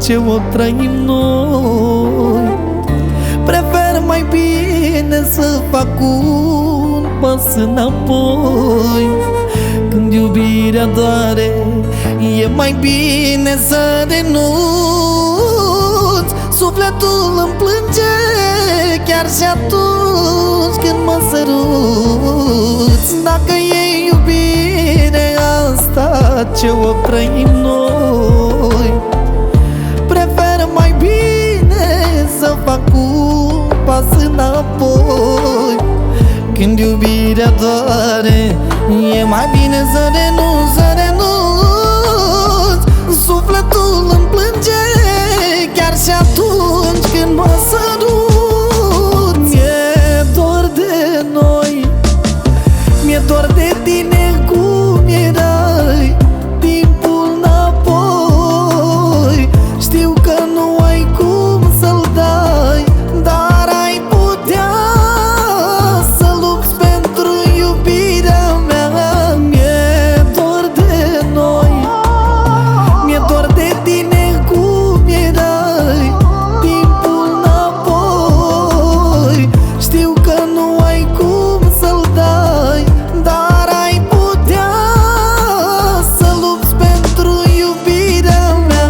ce o trăim noi. Prefer mai bine să fac un pas înapoi. Când iubirea doare, e mai bine să renunț. Sufletul îmi plânge chiar și atunci când mă săruți. Dacă e iubire asta ce o trăim noi, prefer mai bine să fac un pas înapoi. Când iubirea doare, e mai bine să renunț, să renunț. Sufletul îmi plânge chiar și atunci când mă sărut. Mi-e dor de noi, mi-e dor de tine cum erai timpul înapoi. Știu că nu ai cum să-l dai, dar ai putea să lupți pentru iubirea mea. Mi-e dor de noi, mi-e dor de tine cum erai timpul înapoi. Știu că nu ai cum să-l dai, dar ai putea să lupți pentru iubirea mea.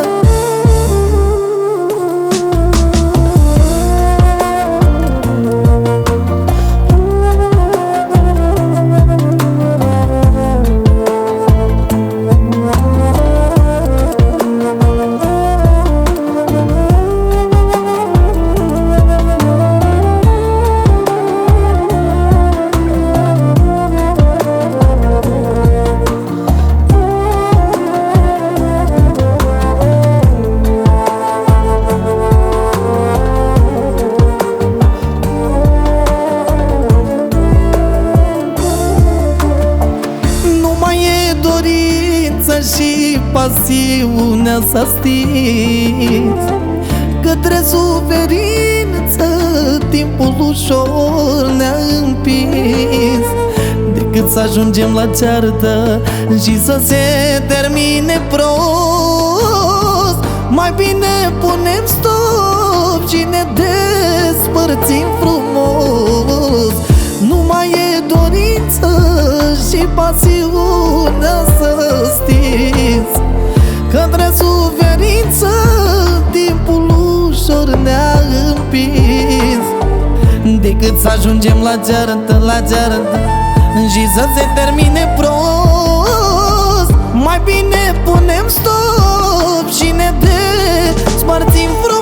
Și pasiunea s-a stins. Către suferință timpul ușor ne-a împins. Decât să ajungem la ceartă și să se termine prost, mai bine punem stop și ne despărțim frumos. Nu mai e dorință și pasiunea s-a stins. Către suferință timpul ușor ne-a împins. Decât să ajungem la ceartă, la ceartă și să se termine prost, mai bine punem stop și ne despărțim frumos.